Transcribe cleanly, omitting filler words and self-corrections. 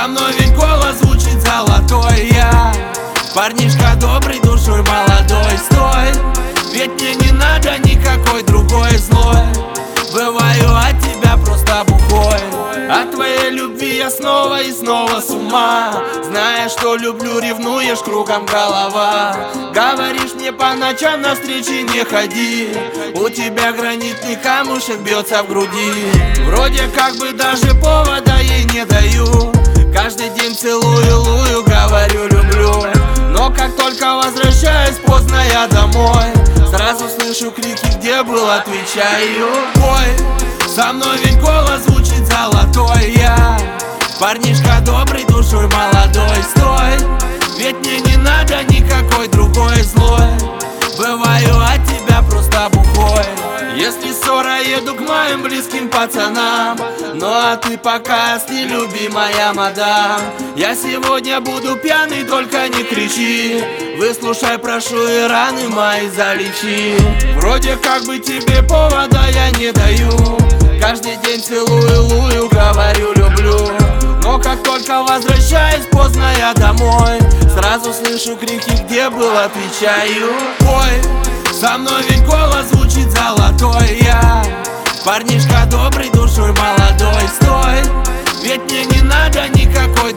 мной ведь голос звучит золотой. Я парнишка добрый, душой молодой. Стой, ведь мне не надо никакой другой злой. Бываю от тебя просто бухой. От твоей любви я снова и снова с ума. Зная, что люблю, ревнуешь, кругом голова. Говоришь мне по ночам на встречи не ходи. У тебя гранитный камушек бьется в груди. Вроде как бы даже повода ей не даю. Каждый день целую, говорю люблю. Но как только возвращаюсь поздно я домой, сразу слышу крики, где был, отвечаю. Ой, со мной ведь голос звучит золотой. Я парнишка добрый, душой молодой. Стой, ведь мне не надо никакой другой злой. Бываю от тебя просто бухой. Если ссора, еду к моим близким пацанам. Ну а ты пока с нелюбимая мадам. Я сегодня буду пьяный, только не кричи. Выслушай, прошу, и раны мои залечи. Вроде как бы тебе повода я не даю. Каждый день целую, говорю люблю. Но как только возвращаюсь поздно я домой, сразу слышу крики, где был, отвечаю. Ой, со мной ведь голос звучит золотой. Я парнишка добрый, душой молодой. Стой, ведь мне не надо никакой